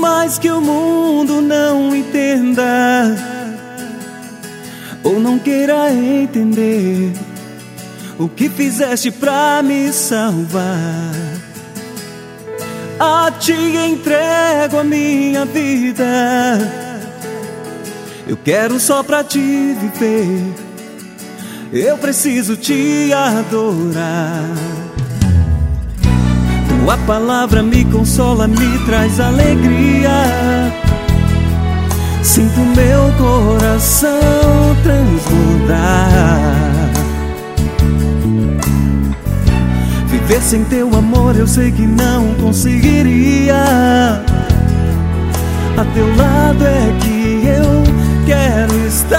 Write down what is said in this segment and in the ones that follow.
mais que o mundo não entenda ou não queira entender o que fizeste pra me salvar, a ti entrego a minha vida. Eu quero só pra te viver, eu preciso te adorar. Tua palavra me consola, me traz alegria. Sinto meu coração transbordar. Viver sem teu amor eu sei que não conseguiria. A teu lado é que eu quero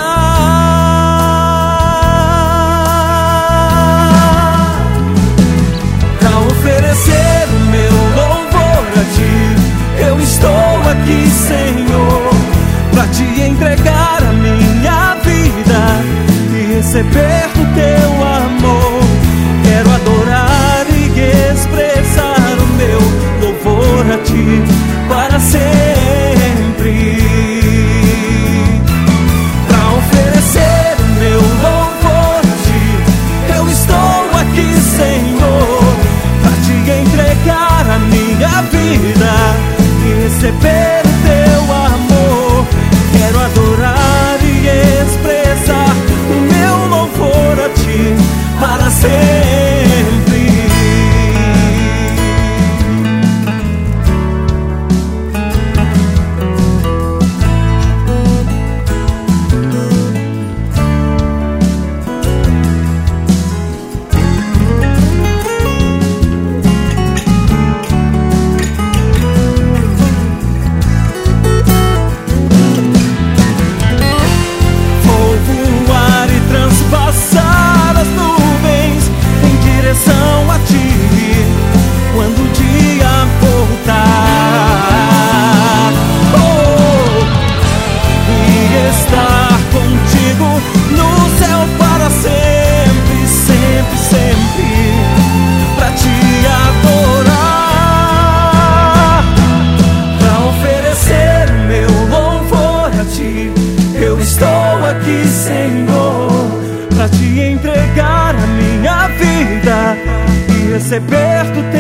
estar, pra oferecer o meu louvor a ti. Eu estou aqui, Senhor, pra te entregar a minha vida e receber do teu amor. Quero adorar e expressar o meu louvor a ti para sempre. Pra oferecer o meu louvor a ti, eu estou aqui, Senhor, pra te entregar a minha vida e receber o teu amor. Quero adorar e expressar o meu louvor a ti para sempre. Eu estou aqui, Senhor, pra te entregar a minha vida e receber do